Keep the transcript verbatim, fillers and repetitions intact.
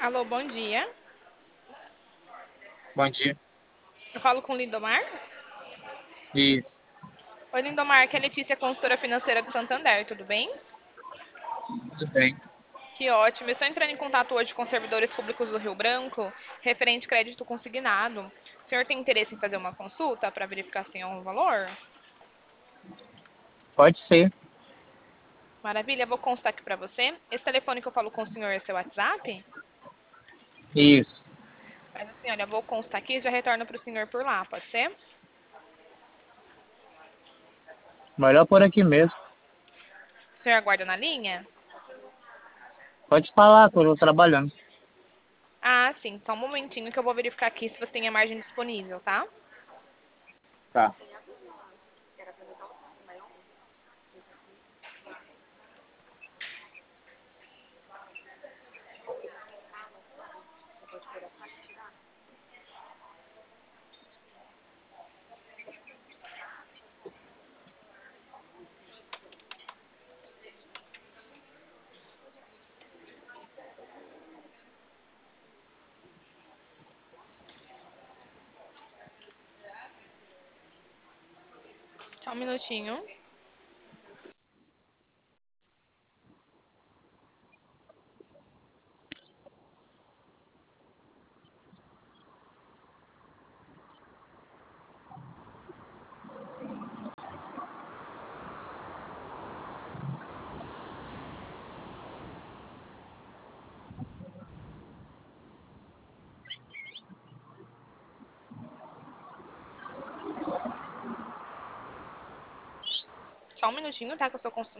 Alô, bom dia. Bom dia. Eu falo com Lindomar. Isso, Oi, Lindomar, aqui é a Letícia, consultora financeira do Santander, tudo bem? tudo bem. Que ótimo. Eu estou entrando em contato hoje com os servidores públicos do Rio Branco, referente crédito consignado. O senhor tem interesse em fazer uma consulta para verificar se tem algum valor? Pode ser. Maravilha, vou constar aqui para você. Esse telefone que eu falo com o senhor é seu WhatsApp? Isso. Mas assim, olha, vou constar aqui e já retorno para o senhor por lá, pode ser? Melhor por aqui mesmo. O senhor aguarda na linha? Pode falar que eu estou trabalhando. Ah, sim, só um momentinho que eu vou verificar aqui se você tem a margem disponível, tá? Tá. Só um minutinho. Só um minutinho, tá? Que eu estou